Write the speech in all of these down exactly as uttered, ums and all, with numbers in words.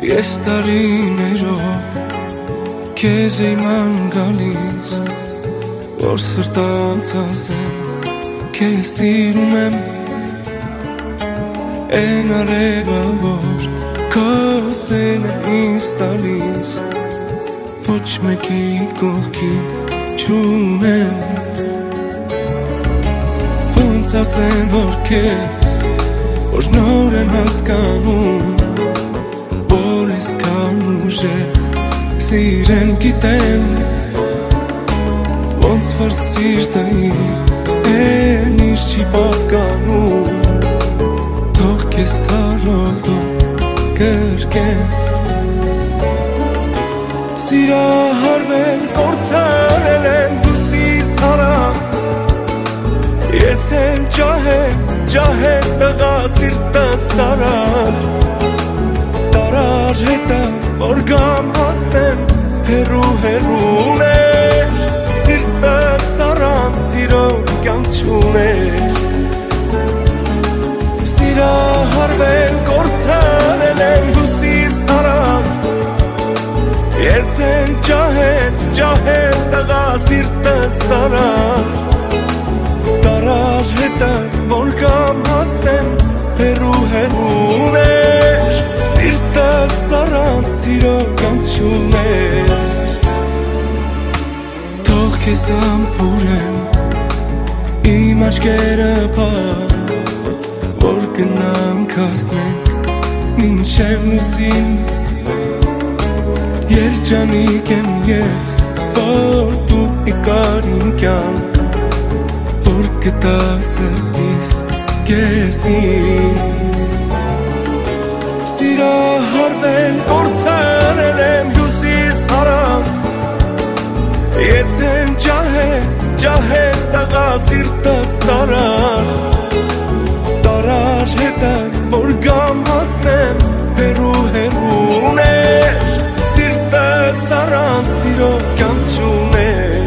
Ես տարիներով քեզ իման գալիս, որ սրտանց ասեմ քեզ սիրում եմ, են արևը որ քո սերը ինձ տալիս, ոչ մեկի կողքի չունեմ, ոնց ասեմ որ քեզ որ նոր եմ հասկանում, որ այսքան ուժեղ սիրել գիտեմ, ոնց որ սիրտը իր են ինձ չի պատկանում, թող քեզ կարողով կրկեմ, սիրահարվել կործանել եմ դուսիս հարավ, ես են ջահել, ջահել տղա սիրտս տարար, տարար հետը որ գամ հասնեմ հերու հերուներ, սիրտս առանց սիրո կյանք չուներ, սիրահարվել կործանել եմ դուսիս հարավ, ես են ջահել, ջահել տղա սիրտս տարար, տարար հետը որ գամ հասնեմ հերու հերուներ, սիրտս առանց սիրո կյանք չուներ, թող քեզ ամփուրեմ իմ աչքերը փակ, որ գնանք հասնենք մինչև լուսին, երջանիկ եմ ես որ դու եկար իմ կյանք, որ գտա սրտիս քեզին, սիրահարվել կործանել եմ դուսիս հարավ, ես եմ ջահել, ջահել տղա սիրտս տարար, տարար հետը որ գամ հասնեմ հերու հերուներ, սիրտս առանց սիրո կյանք չուներ,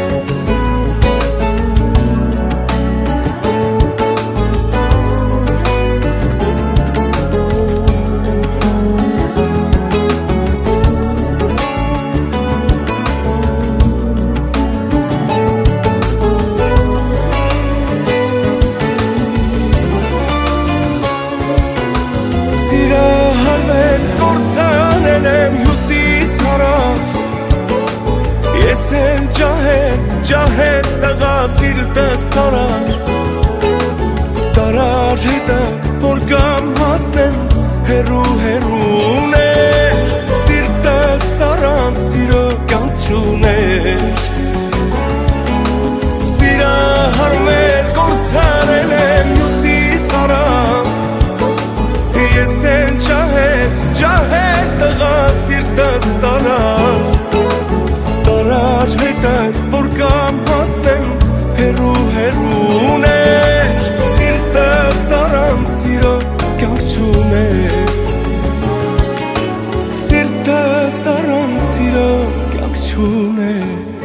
ջահել տղա սիրտս տարար, տարար հետը որ գամ հասնեմ հերու հերուներ, սիրտս առանց սիրո կյանք չուներ, սիրահարվել կործանել եմ հյուսիս հարավ, ես եմ ջահել, ջահել տղա սիրտս տարար, տարար հետը որ գամ հասնեմ հերու հերուներ, սիրտս առանց սիրո կյանք չուներ, սիրտս առանց սիրո կյանք չուներ,